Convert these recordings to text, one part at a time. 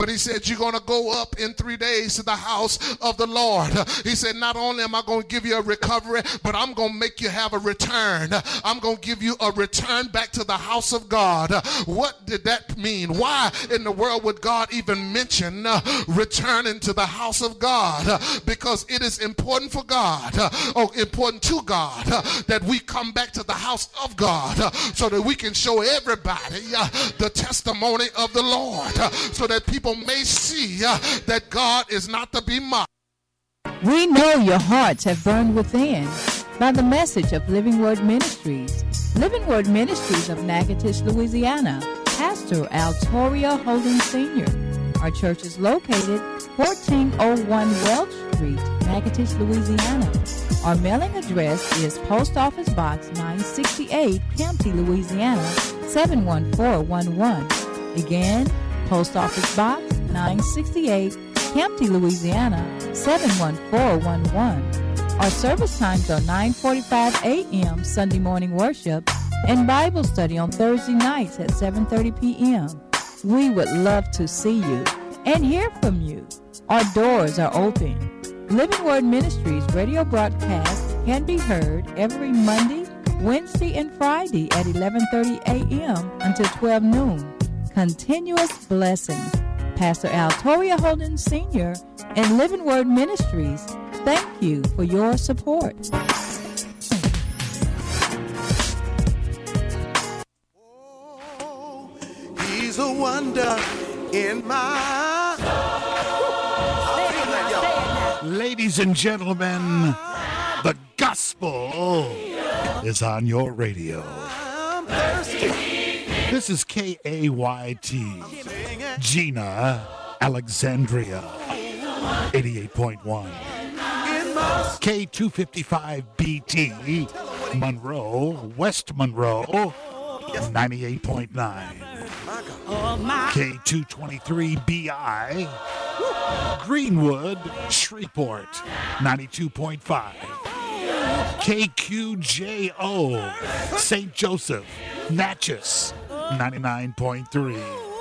But he said, you're going to go up in 3 days to the house of the Lord. He said, not only am I going to give you a recovery, but I'm going to make you have a return. I'm going to give you a return back to the house of God. What did that mean? Why in the world would God even mention returning to the house of God? Because it is important for God, important to God, that we come back to the house of God so that we can show everybody the testimony of the Lord, so that people may see that God is not to be mocked. We know your hearts have burned within by the message of Living Word Ministries. Living Word Ministries of Natchitoches, Louisiana. Pastor Altoria Holden Sr. Our church is located 1401 Welch Street, Natchitoches, Louisiana. Our mailing address is Post Office Box 968, Campty, Louisiana 71411. Again, Post Office Box 968, Campty, Louisiana 71411. Our service times are 9:45 a.m. Sunday morning worship and Bible study on Thursday nights at 7:30 p.m. We would love to see you and hear from you. Our doors are open. Living Word Ministries radio broadcast can be heard every Monday, Wednesday, and Friday at 11:30 a.m. until 12 noon. Continuous blessings. Pastor Altoria Holden Sr. and Living Word Ministries, thank you for your support. Oh, he's a wonder in my soul. Ladies and gentlemen, the gospel is on your radio. I'm thirsty. This is KAYT, Gina, Alexandria, 88.1. K255BT, Monroe, West Monroe, 98.9. K223BI, Greenwood, Shreveport, 92.5. KQJO, St. Joseph, Natchez, 99.3.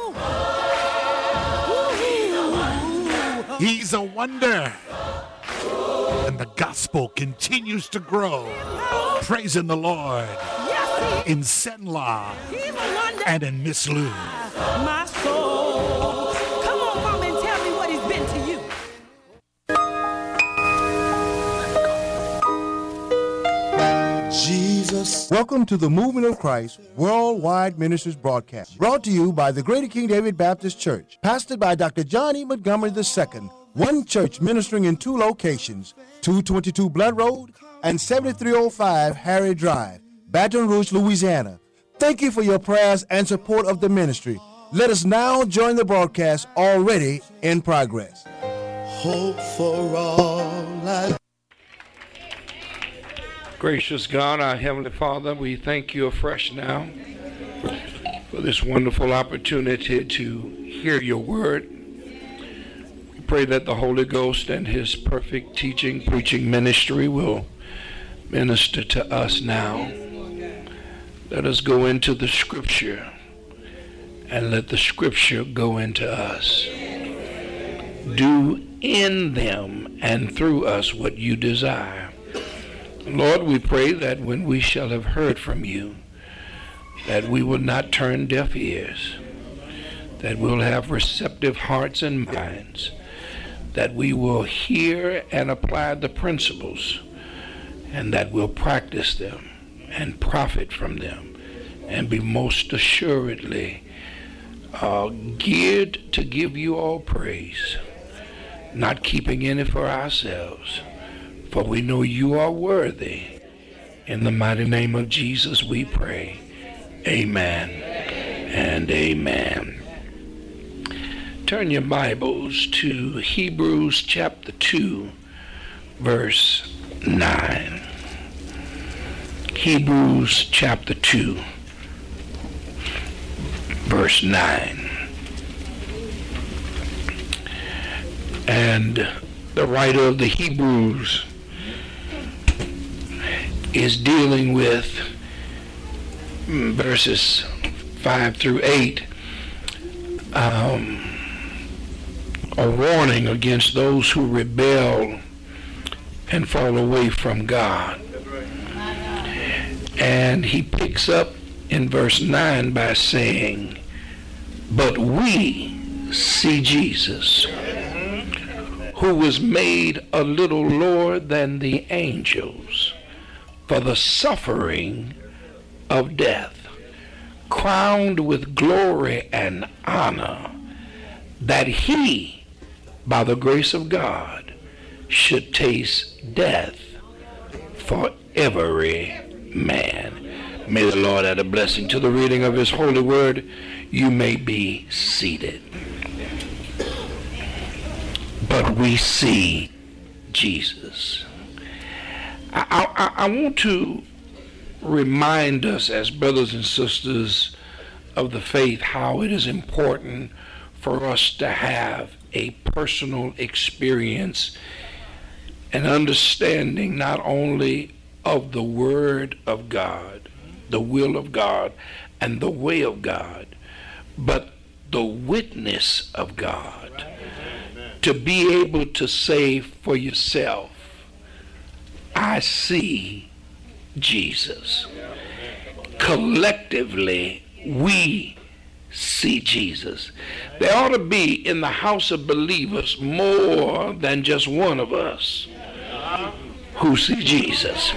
He's a wonder. And the gospel continues to grow. Praising the Lord in Senla and in Miss Lou. My soul. Come on, Mama, and tell me what he's been to you. Jesus. Welcome to the Movement of Christ Worldwide Ministries broadcast, brought to you by the Greater King David Baptist Church, pastored by Dr. John E. Montgomery II, one church ministering in two locations, 222 Blood Road and 7305 Harry Drive, Baton Rouge, Louisiana. Thank you for your prayers and support of the ministry. Let us now join the broadcast already in progress. Hope for all I... Gracious God, our Heavenly Father, we thank you afresh now for this wonderful opportunity to hear your word. We pray that the Holy Ghost and his perfect teaching, preaching ministry will minister to us now. Let us go into the scripture and let the scripture go into us. Do in them and through us what you desire. Lord, we pray that when we shall have heard from you, that we will not turn deaf ears, that we'll have receptive hearts and minds, that we will hear and apply the principles, and that we'll practice them and profit from them, and be most assuredly geared to give you all praise, not keeping any for ourselves, for we know you are worthy. In the mighty name of Jesus we pray. Amen and amen. Turn your Bibles to Hebrews chapter 2, verse 9. Hebrews chapter 2, verse 9. And the writer of the Hebrews is dealing with verses 5 through 8 a warning against those who rebel and fall away from God. And he picks up in verse 9 by saying, but we see Jesus, who was made a little lower than the angels for the suffering of death, crowned with glory and honor, that he, by the grace of God, should taste death for every man. May the Lord add a blessing to the reading of his holy word. You may be seated. But we see Jesus. I want to remind us as brothers and sisters of the faith how it is important for us to have a personal experience and understanding not only of the Word of God, the will of God, and the way of God, but the witness of God. To be able to say for yourself, I see Jesus. Collectively, we see Jesus. There ought to be in the house of believers more than just one of us who see Jesus.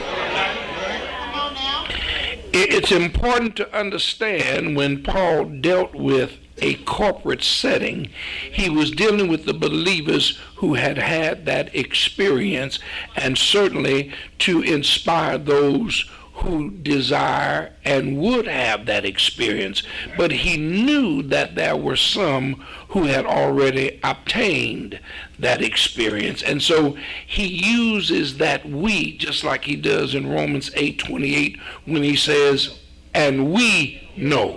It's important to understand when Paul dealt with a corporate setting, he was dealing with the believers who had had that experience, and certainly to inspire those who desire and would have that experience. But he knew that there were some who had already obtained that experience. And so he uses that we, just like he does in Romans 8:28, when he says, and we know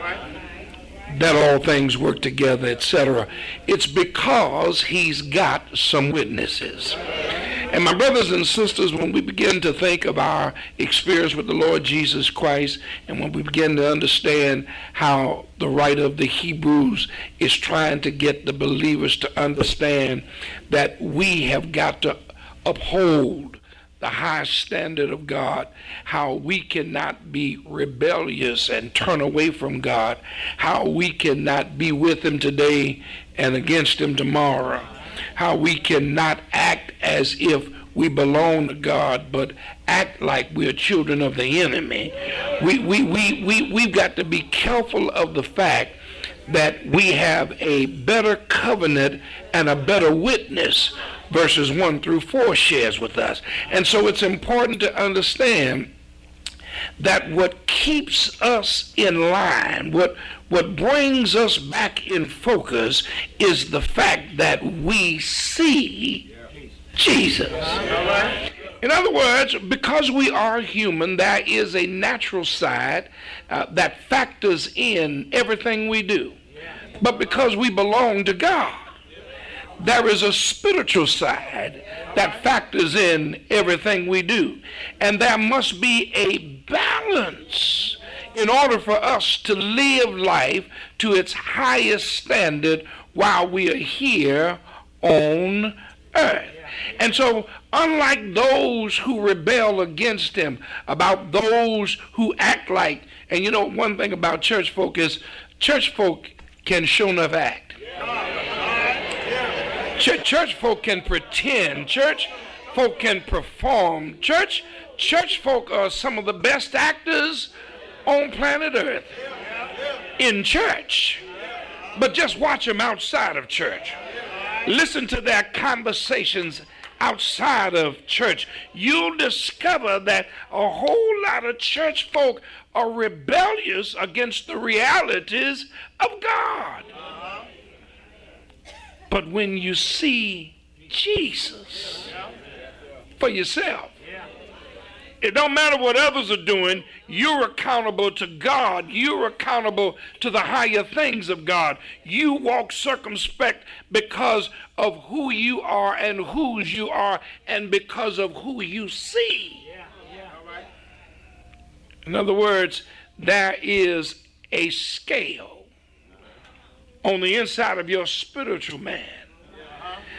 that all things work together, etc. It's because he's got some witnesses. And my brothers and sisters, when we begin to think of our experience with the Lord Jesus Christ, and when we begin to understand how the writer of the Hebrews is trying to get the believers to understand that we have got to uphold the high standard of God, how we cannot be rebellious and turn away from God, how we cannot be with him today and against him tomorrow, how we cannot act as if we belong to God, but act like we're children of the enemy. We've got to be careful of the fact that we have a better covenant and a better witness. Verses 1 through 4 shares with us. And so it's important to understand that what keeps us in line, what brings us back in focus, is the fact that we see Jesus. In other words, because we are human, there is a natural side that factors in everything we do. But because we belong to God, there is a spiritual side that factors in everything we do. And there must be a balance in order for us to live life to its highest standard while we are here on earth. And so, unlike those who rebel against him, about those who act like, and you know, one thing about church folk is church folk can sure enough act. Church folk can pretend. Church folk can perform. Church folk are some of the best actors on planet Earth in church. But just watch them outside of church. Listen to their conversations outside of church. You'll discover that a whole lot of church folk are rebellious against the realities of God. But when you see Jesus for yourself, it don't matter what others are doing, you're accountable to God. You're accountable to the higher things of God. You walk circumspect because of who you are and whose you are, and because of who you see. In other words, there is a scale on the inside of your spiritual man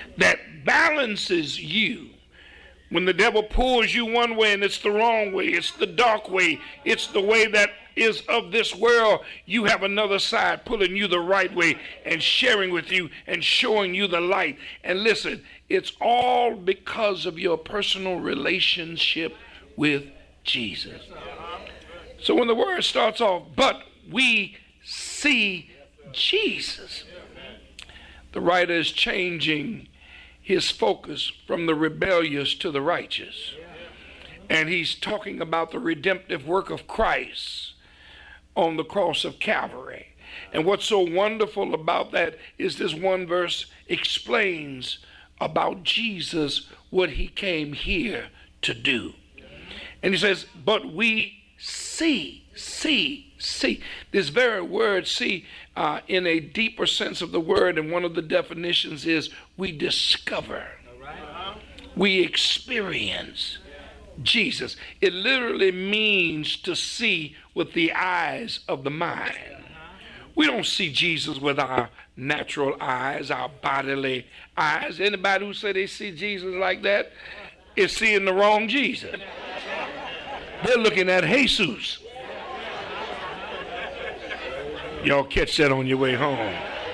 that balances you. When the devil pulls you one way and it's the wrong way, it's the dark way, it's the way that is of this world, you have another side pulling you the right way and sharing with you and showing you the light. And listen, it's all because of your personal relationship with Jesus. So when the word starts off, but we see Jesus, the writer is changing his focus from the rebellious to the righteous. And he's talking about the redemptive work of Christ on the cross of Calvary. And what's so wonderful about that is this one verse explains about Jesus, what he came here to do. And he says, but we see. This very word see in a deeper sense of the word, and one of the definitions is we discover, we experience Jesus. It literally means to see with the eyes of the mind. We don't see Jesus with our natural eyes, our bodily eyes. Anybody who say they see Jesus like that is seeing the wrong Jesus. They're looking at Jesus. Y'all catch that on your way home.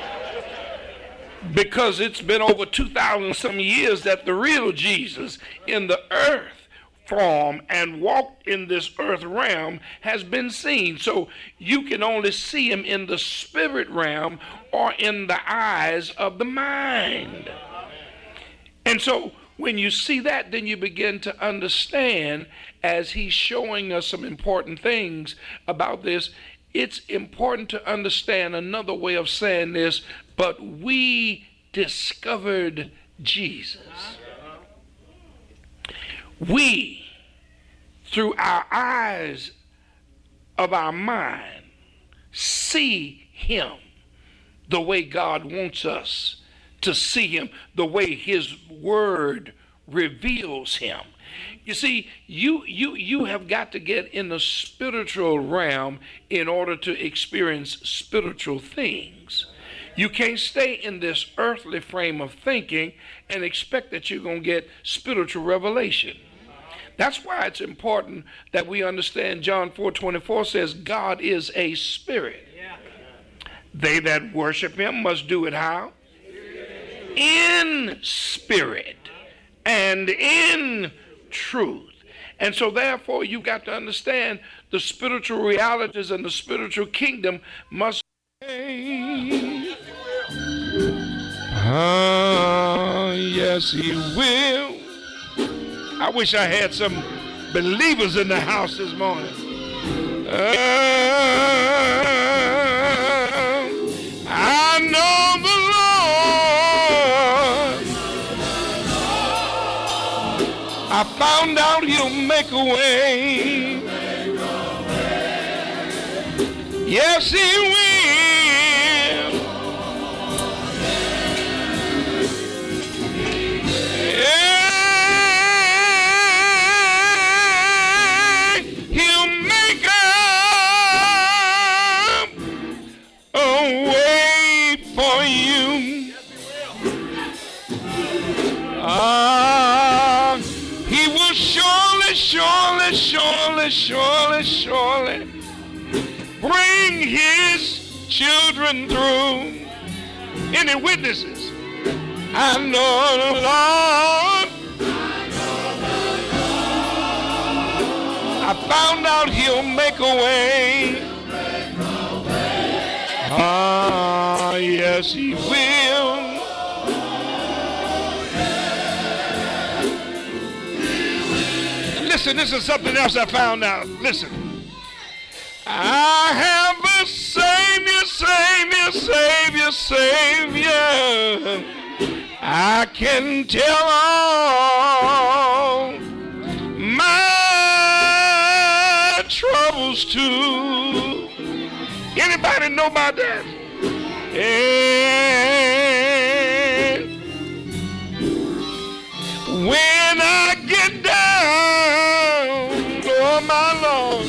Because it's been over 2,000 some years that the real Jesus in the earth form and walked in this earth realm has been seen. So you can only see him in the spirit realm or in the eyes of the mind. And so when you see that, then you begin to understand, as he's showing us some important things about this, it's important to understand another way of saying this, but we discovered Jesus. We, through our eyes of our mind, see him the way God wants us to see him, the way his word reveals him. You see, you have got to get in the spiritual realm in order to experience spiritual things. You can't stay in this earthly frame of thinking and expect that you're going to get spiritual revelation. That's why it's important that we understand John 4:24 says God is a spirit. They that worship him must do it how? In spirit and in truth. And so therefore you've got to understand the spiritual realities and the spiritual kingdom must yes he will. I wish I had some believers in the house this morning. I know the Lord. I found out he'll make a way. Yes, he will. He will surely bring his children through. Any witnesses? I know the Lord. I found out he'll make a way. Ah, yes, he will. Listen, this is something else I found out. Listen. I have a Savior. I can tell all my troubles too. Anybody know about that? And when I get down, oh my Lord,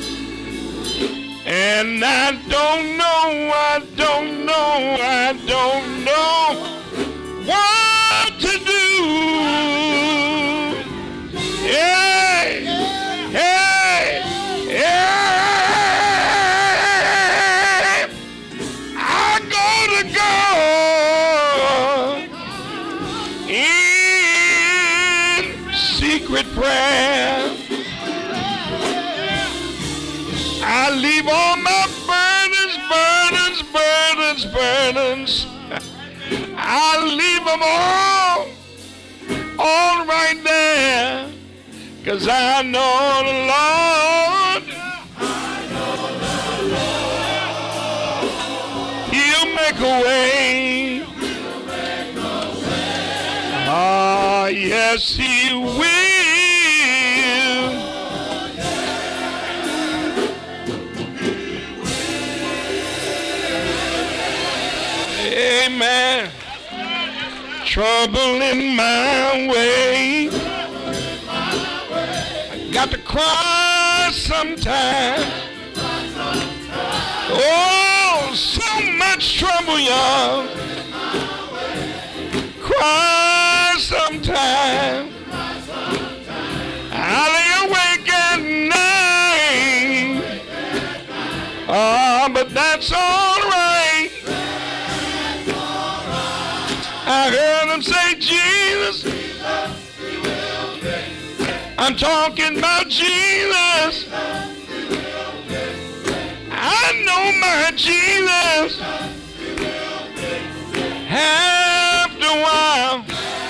and I don't know what secret prayer. I leave all my burdens. I leave them all right there. 'Cause I know the Lord, He'll make a way. Ah, yes, He will. Amen. Trouble in my way. I got to cry sometimes. Oh, so much trouble, y'all. Cry sometimes. I lay awake at night. But that's all right. I heard him say, Jesus. I'm talking about Jesus. I know my Jesus. After a while,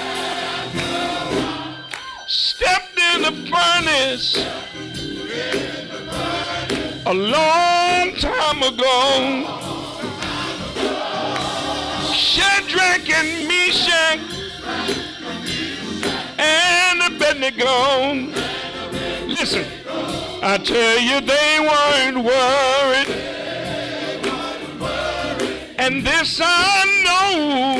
stepped in the furnace a long time ago. Shadrach and Meshach and Abednego. Listen, I tell you, they weren't worried. And this I know.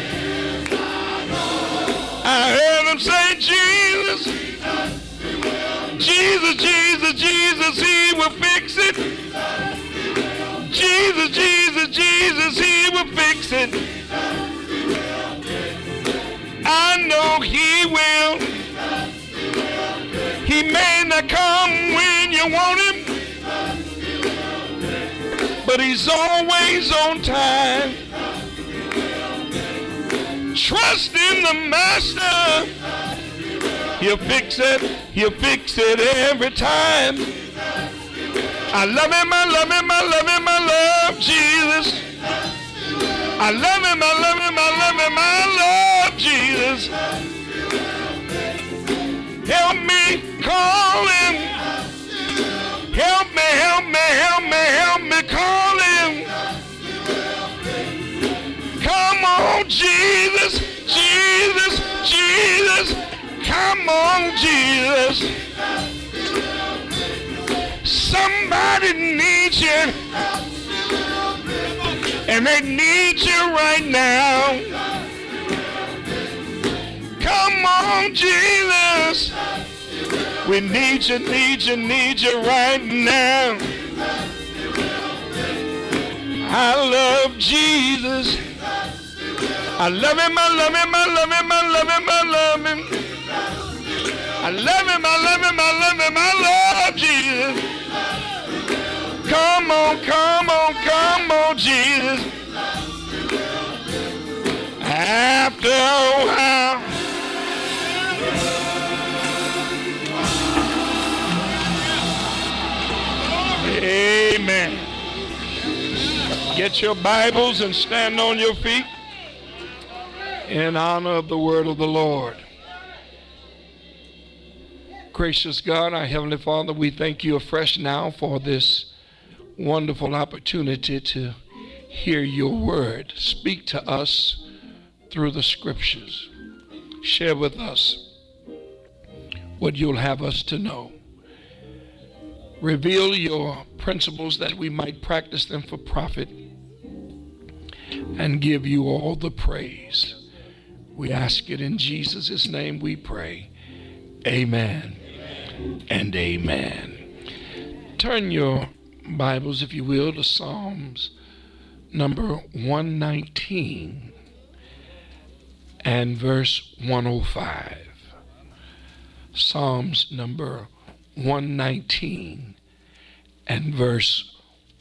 I heard them say, Jesus, Jesus, Jesus, Jesus, He will fix it. Jesus, Jesus, Jesus, He will fix it. I know He will. He may not come when you want Him, but He's always on time. Trust in the Master. He'll fix it. He'll fix it every time. I love Him, I love Him, I love Him, I love Jesus. I love Him, I love Him, I love Him, I love Jesus. Help me call Him. Help me, help me, help me, help me call Him. Come on, Jesus, Jesus, Jesus. Come on, Jesus. Somebody needs you, and they need you right now. Come on, Jesus. We need you, need you, need you right now. I love Jesus. I love Him, I love Him, I love Him, I love Him, I love Him. I love Him, I love Him, I love Him, I love Jesus. Come on, come on, come on, Jesus. After a while, amen. Get your Bibles and stand on your feet in honor of the word of the Lord. Gracious God, our Heavenly Father, we thank you afresh now for this wonderful opportunity to hear your word. Speak to us through the scriptures. Share with us what you'll have us to know. Reveal your principles that we might practice them for profit and give you all the praise. We ask it in Jesus' name we pray. Amen and amen. Turn your Bibles, if you will, to Psalms number 119 and verse 105. Psalms number 119 and verse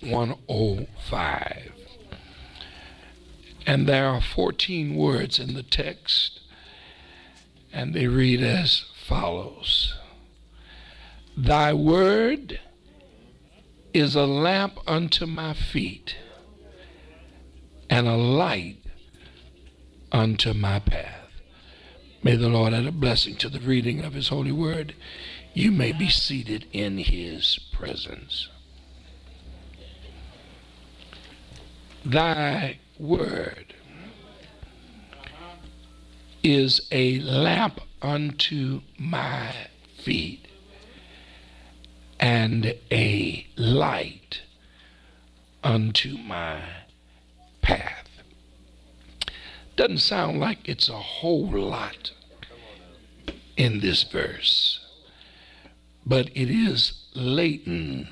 105. And there are 14 words in the text, And they read as follows. Thy word is a lamp unto my feet and a light unto my path. May the Lord add a blessing to the reading of his holy word. You may be seated in his presence. Thy word is a lamp unto my feet and a light unto my path. Doesn't sound like it's a whole lot in this verse, but it is laden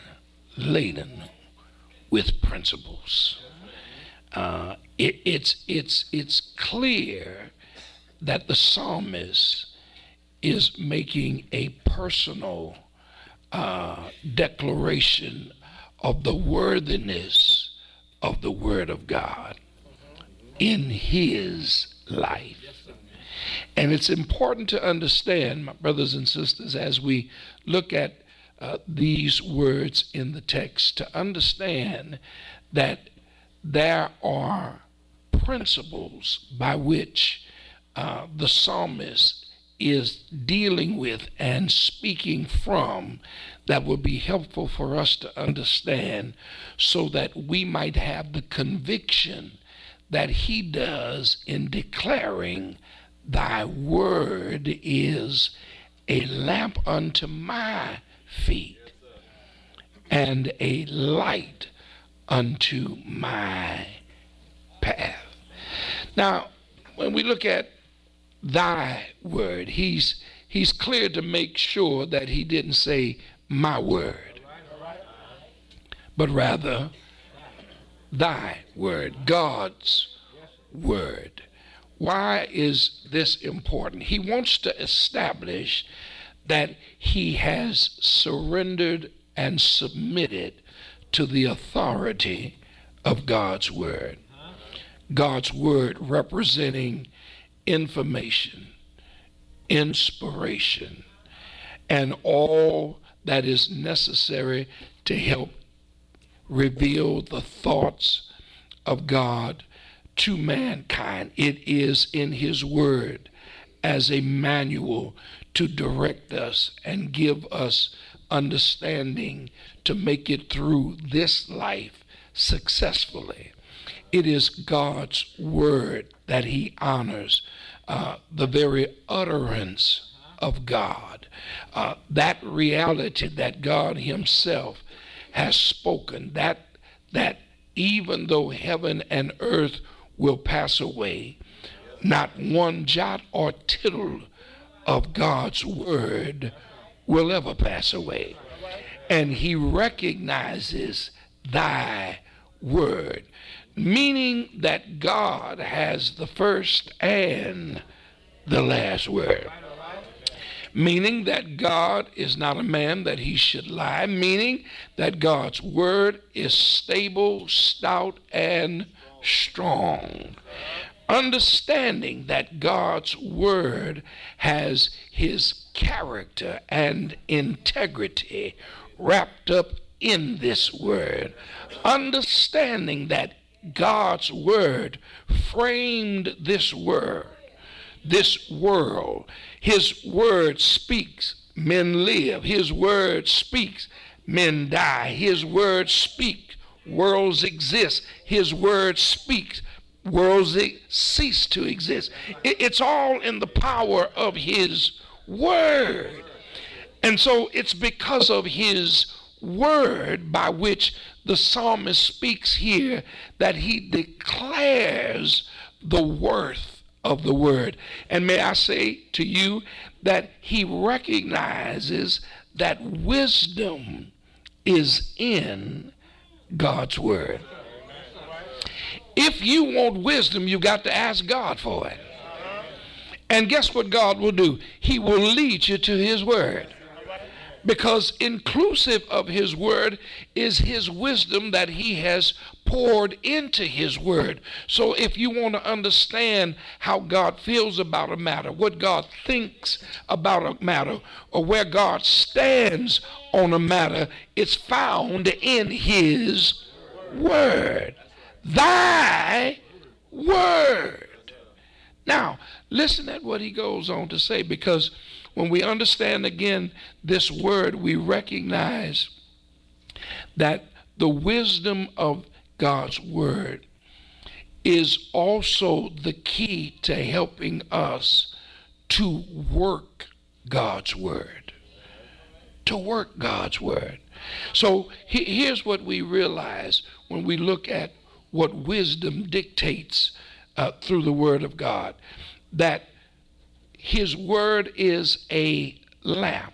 with principles. It's clear that the psalmist is making a personal declaration of the worthiness of the Word of God in his life. And it's important to understand, my brothers and sisters, as we look at these words in the text, to understand that there are principles by which the psalmist is dealing with and speaking from that would be helpful for us to understand, so that we might have the conviction that he does in declaring, thy word is a lamp unto my feet and a light unto my path. Now, when we look at thy word, he's clear to make sure that he didn't say my word, but rather thy word, God's word. Why is this important? He wants to establish that he has surrendered and submitted to the authority of God's word. God's word representing information, inspiration, and all that is necessary to help reveal the thoughts of God to mankind. It is in his word as a manual to direct us and give us understanding to make it through this life successfully. It is God's word that he honors, the very utterance of God, that reality that God himself has spoken, that even though heaven and earth will pass away, not one jot or tittle of God's word will ever pass away. And he recognizes thy word, meaning that God has the first and the last word. Meaning that God is not a man that he should lie. Meaning that God's word is stable, stout, and strong. Understanding that God's word has his character and integrity wrapped up in this word. Understanding that God's word framed this world. His word speaks, men live. His word speaks, men die. His word speaks, worlds exist. His word speaks, worlds cease to exist. It's all in the power of his word. And so it's because of his word by which the psalmist speaks here that he declares the worth of the word. And may I say to you that he recognizes that wisdom is in God's word. If you want wisdom, you've got to ask God for it. And guess what God will do? He will lead you to his word. because inclusive of his word is his wisdom that he has poured into his word. So if you want to understand how God feels about a matter, what God thinks about a matter, or where God stands on a matter, it's found in his word. Thy word. Now, listen at what he goes on to say, because when we understand again this word, we recognize that the wisdom of God's word is also the key to helping us to work God's word. To work God's word. So here's what we realize when we look at what wisdom dictates through the word of God, that his word is a lamp,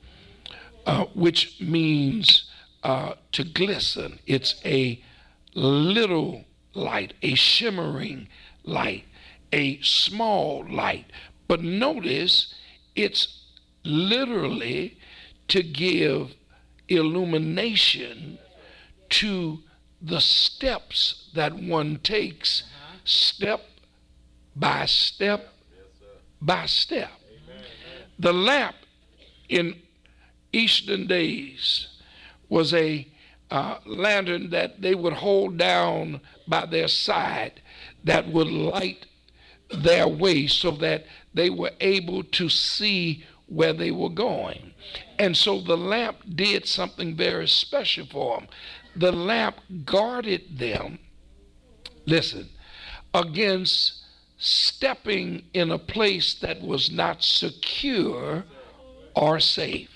which means to glisten. It's a little light, a shimmering light, a small light. But notice it's literally to give illumination to the steps that one takes, step by step by step. The lamp in Eastern days was a lantern that they would hold down by their side that would light their way so that they were able to see where they were going. And so the lamp did something very special for them. The lamp guarded them, listen, against stepping in a place that was not secure or safe.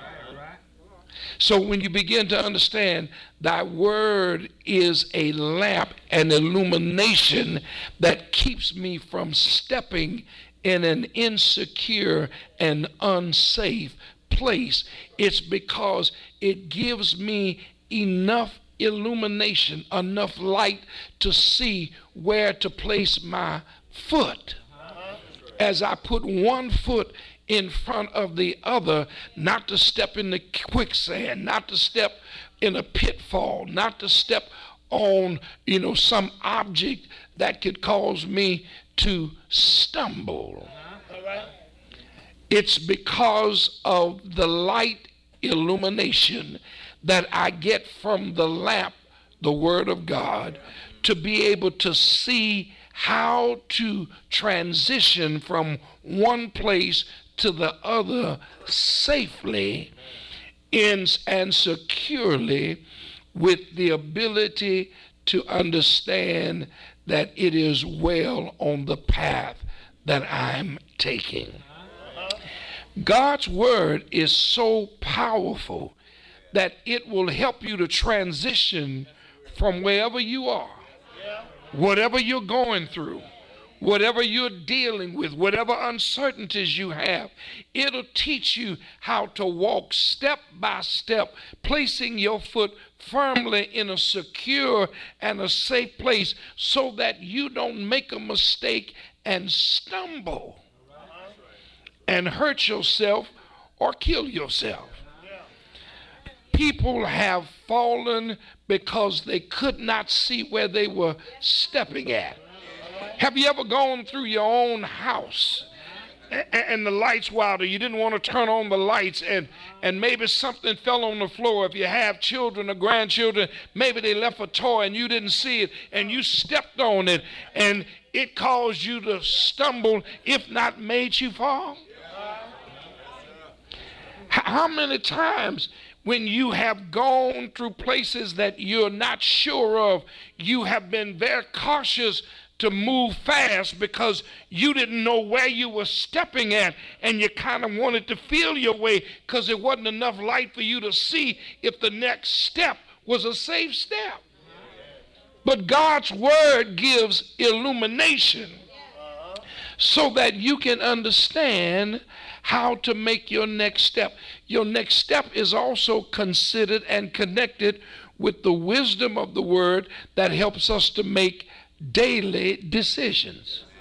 So when you begin to understand thy word is a lamp, an illumination that keeps me from stepping in an insecure and unsafe place, it's because it gives me enough illumination, enough light to see where to place my foot. As I put one foot in front of the other, not to step in the quicksand, not to step in a pitfall, not to step on, some object that could cause me to stumble. It's because of the light illumination that I get from the lamp, the word of God, to be able to see how to transition from one place to the other safely and securely, with the ability to understand that it is well on the path that I'm taking. God's word is so powerful that it will help you to transition from wherever you are, whatever you're going through, whatever you're dealing with, whatever uncertainties you have. It'll teach you how to walk step by step, placing your foot firmly in a secure and a safe place so that you don't make a mistake and stumble and hurt yourself or kill yourself. People have fallen because they could not see where they were stepping at. Have you ever gone through your own house and the lights were out, or you didn't want to turn on the lights, and maybe something fell on the floor? If you have children or grandchildren, maybe they left a toy and you didn't see it and you stepped on it and it caused you to stumble, if not made you fall. How many times when you have gone through places that you're not sure of, you have been very cautious to move fast because you didn't know where you were stepping at, and you kind of wanted to feel your way because there wasn't enough light for you to see if the next step was a safe step. But God's word gives illumination so that you can understand how to make your next step. Your next step is also considered and connected with the wisdom of the word that helps us to make daily decisions.